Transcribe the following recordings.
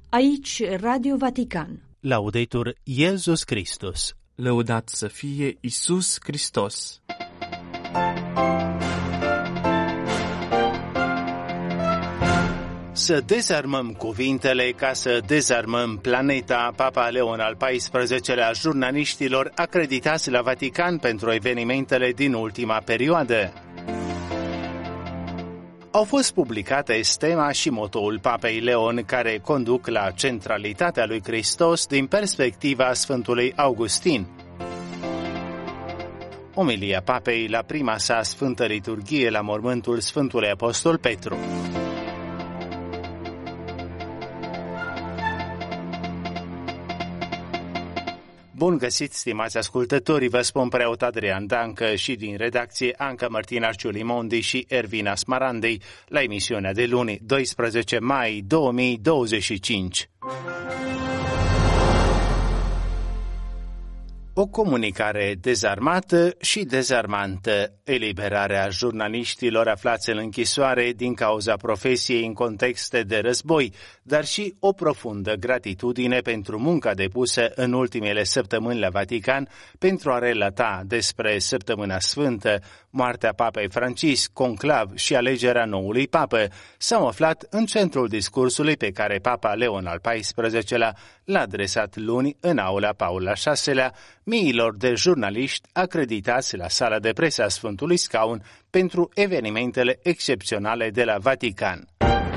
Aici Radio Vatican. Laudetur Iesus Christus. Lăudat să fie Iisus Hristos. Să dezarmăm cuvintele ca să dezarmăm planeta. Papa Leon al XIV-lea jurnaliștilor acreditați la Vatican pentru evenimentele din ultima perioadă. Au fost publicate stema și motoul Papei Leon, care conduc la centralitatea lui Hristos din perspectiva Sfântului Augustin. Omilia Papei la prima sa Sfântă Liturghie la mormântul Sfântului Apostol Petru. Bun găsit, stimați ascultători, vă spun preot Adrian Dancă și din redacție Anca Martina Ciulimondi și Ervina Smarandei la emisiunea de luni, 12 mai 2025. O comunicare dezarmată și dezarmantă, eliberarea jurnaliștilor aflați în închisoare din cauza profesiei în contexte de război, dar și o profundă gratitudine pentru munca depusă în ultimele săptămâni la Vatican pentru a relata despre Săptămâna Sfântă, moartea Papei Francisc, conclav și alegerea noului papă, s-au aflat în centrul discursului pe care Papa Leon al XIV-lea l-a adresat luni în aula Paul al VI-lea miilor de jurnaliști acreditați la sala de presă a Sfântului Scaun pentru evenimentele excepționale de la Vatican.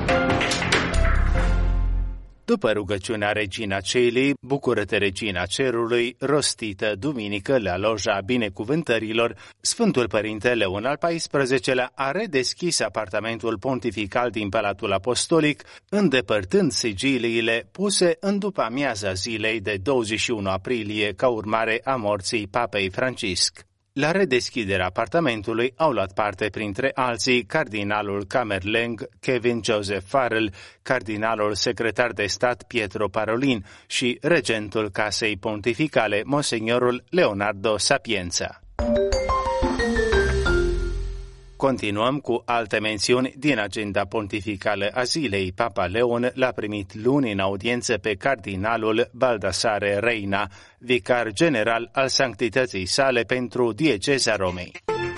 După rugăciunea Regina Caelii, Bucură-te, Regina Cerului, rostită duminică la loja binecuvântărilor, Sfântul Părinte Leon al XIV-lea a redeschis apartamentul pontifical din Palatul Apostolic, îndepărtând sigiliile puse în după-amiaza zilei de 21 aprilie ca urmare a morții Papei Francisc. La redeschiderea apartamentului au luat parte printre alții cardinalul Camerleng Kevin Joseph Farrell, cardinalul secretar de stat Pietro Parolin și regentul Casei Pontificale Monsignorul Leonardo Sapienza. Continuăm cu alte mențiuni din agenda pontificală a zilei. Papa Leon l-a primit luni în audiență pe cardinalul Baldassare Reina, vicar general al sanctității sale pentru dieceza Romei.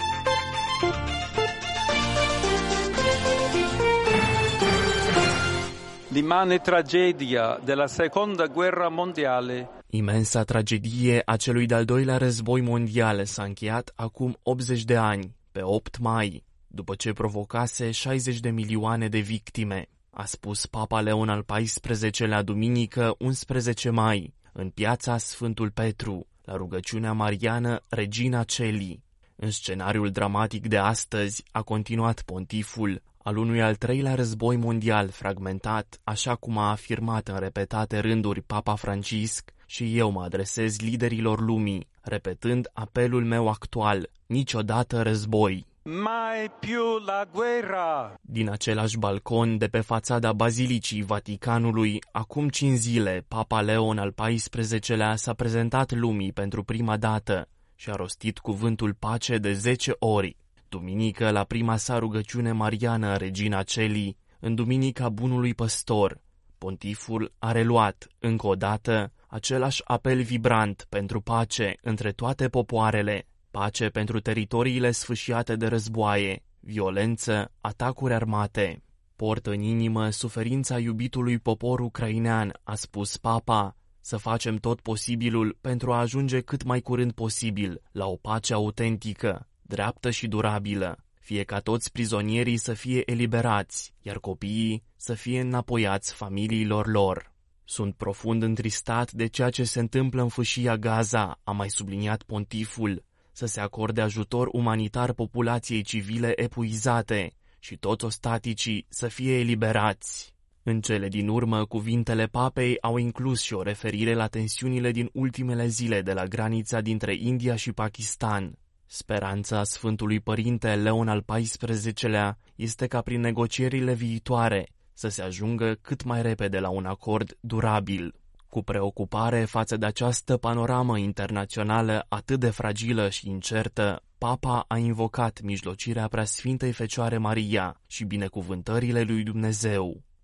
L'immane tragedia della Seconda Guerra Mondiale. Imensa tragedie a celui de-al doilea război mondial s-a încheiat acum 80 de ani, pe 8 mai, după ce provocase 60 de milioane de victime, a spus Papa Leon al XIV-lea duminică 11 mai, în piața Sfântul Petru, la rugăciunea mariană Regina Caelii. În scenariul dramatic de astăzi a continuat pontiful al unui al treilea război mondial fragmentat, așa cum a afirmat în repetate rânduri Papa Francisc, și eu mă adresez liderilor lumii, repetând apelul meu actual: niciodată război. Mai più la guerra! Din același balcon de pe fațada Bazilicii Vaticanului, acum 5 zile, Papa Leon al XIV-lea s-a prezentat lumii pentru prima dată și a rostit cuvântul pace de 10 ori. Duminică, la prima sa rugăciune mariană Regina Caelii, în Duminica Bunului Păstor, pontiful a reluat, încă o dată, același apel vibrant pentru pace între toate popoarele, pace pentru teritoriile sfâșiate de războaie, violență, atacuri armate. Port în inimă suferința iubitului popor ucrainean, a spus Papa, să facem tot posibilul pentru a ajunge cât mai curând posibil la o pace autentică, dreaptă și durabilă, fie ca toți prizonierii să fie eliberați, iar copiii să fie înapoiați familiilor lor. Sunt profund întristat de ceea ce se întâmplă în fâșia Gaza, a mai subliniat pontiful, să se acorde ajutor umanitar populației civile epuizate și toți ostaticii să fie eliberați. În cele din urmă, cuvintele papei au inclus și o referire la tensiunile din ultimele zile de la granița dintre India și Pakistan. Speranța Sfântului Părinte Leon al XIV-lea este ca prin negocierile viitoare să se ajungă cât mai repede la un acord durabil. Cu preocupare față de această panoramă internațională atât de fragilă și incertă, Papa a invocat mijlocirea Preasfintei Fecioare Maria și binecuvântările lui Dumnezeu.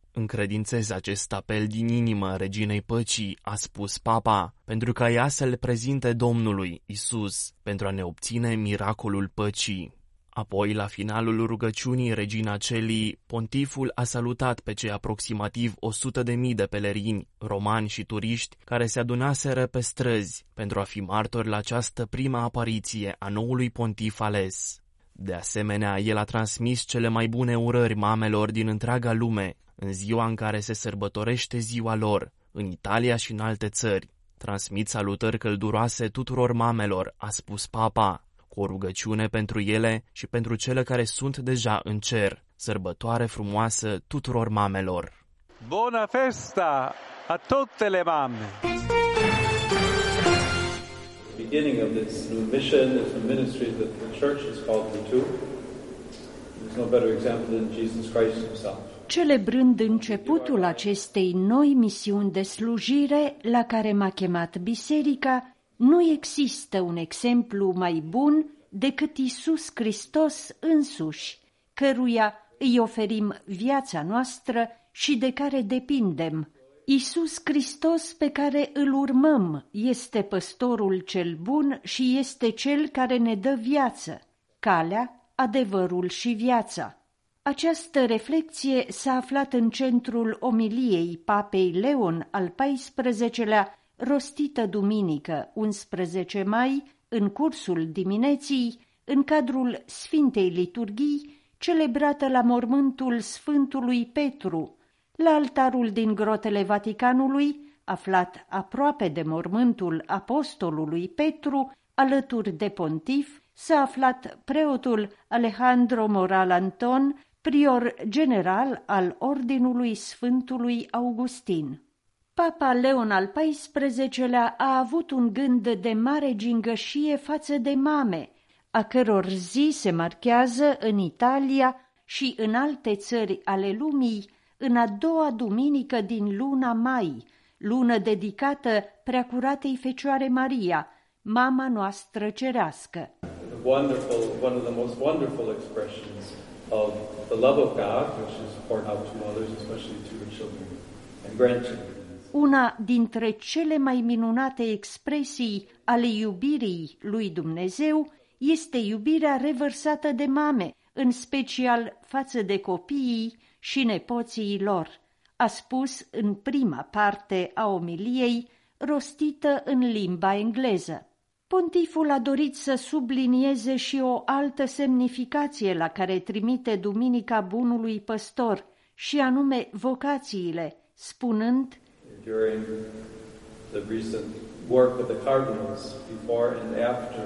Încredințez acest apel din inimă reginei păcii, a spus papa, pentru ca ea să le prezinte Domnului Isus, pentru a ne obține miracolul păcii. Apoi, la finalul rugăciunii Regina Celii, pontiful a salutat pe cei aproximativ 100.000 de pelerini, romani și turiști care se adunaseră pe străzi pentru a fi martori la această prima apariție a noului pontif ales. De asemenea, el a transmis cele mai bune urări mamelor din întreaga lume, în ziua în care se sărbătorește ziua lor, în Italia și în alte țări. Transmit salutări călduroase tuturor mamelor, a spus papa, cu o rugăciune pentru ele și pentru cele care sunt deja în cer. Sărbătoare frumoasă tuturor mamelor! Buona festa a tutte le mamme! The beginning of this new mission, this new ministry that the Church has called me to. There's no better example than Jesus Christ himself. Celebrând începutul acestei noi misiuni de slujire la care m-a chemat biserica, nu există un exemplu mai bun decât Iisus Hristos însuși, căruia îi oferim viața noastră și de care depindem. Iisus Hristos pe care îl urmăm este păstorul cel bun și este cel care ne dă viață, calea, adevărul și viața. Această reflecție s-a aflat în centrul omiliei Papei Leon al XIV-lea, rostită duminică 11 mai, în cursul dimineții, în cadrul Sfintei Liturghii, celebrată la mormântul Sfântului Petru, la altarul din grotele Vaticanului, aflat aproape de mormântul apostolului Petru, alături de pontif, s-a aflat preotul Alejandro Moral Anton, prior general al Ordinului Sfântului Augustin. Papa Leon al XIV-lea a avut un gând de mare gingășie față de mame, a căror zi se marchează în Italia și în alte țări ale lumii în a doua duminică din luna mai, lună dedicată Preacuratei Fecioare Maria, mama noastră cerească. One of the most wonderful expressions of the love of God, which is poured out to mothers, especially to their children and grandchildren. Una dintre cele mai minunate expresii ale iubirii lui Dumnezeu este iubirea revărsată de mame, în special față de copiii și nepoții lor, a spus în prima parte a omiliei, rostită în limba engleză. Pontiful a dorit să sublinieze și o altă semnificație la care trimite Duminica Bunului Păstor, și anume vocațiile, spunând: During the recent work of the cardinals, before and after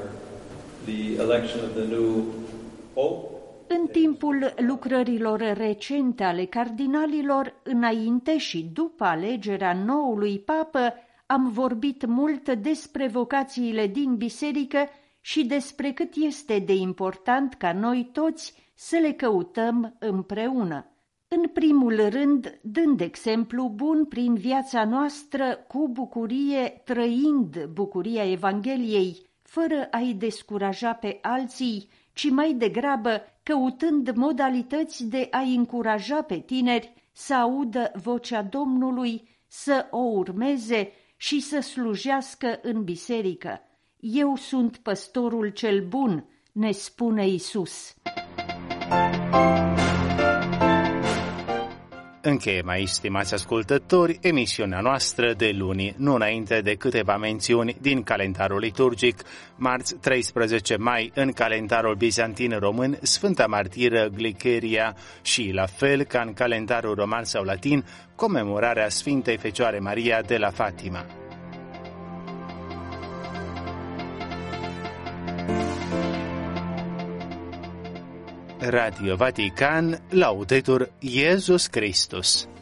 the election of the new pope, în timpul lucrărilor recente ale cardinalilor, înainte și după alegerea noului papă, am vorbit mult despre vocațiile din biserică și despre cât este de important ca noi toți să le căutăm împreună. În primul rând, dând exemplu bun prin viața noastră, cu bucurie, trăind bucuria Evangheliei, fără a-i descuraja pe alții, ci mai degrabă căutând modalități de a-i încuraja pe tineri să audă vocea Domnului, să o urmeze și să slujească în biserică. Eu sunt păstorul cel bun, ne spune Iisus. Încheiem aici, stimați ascultători, emisiunea noastră de luni, nu înainte de câteva mențiuni din calendarul liturgic. Marți 13 mai, în calendarul bizantin român, Sfânta Martiră Glicheria și, la fel ca în calendarul roman sau latin, comemorarea Sfintei Fecioare Maria de la Fatima. Radio Vatican, Laudetur Iesus Christus.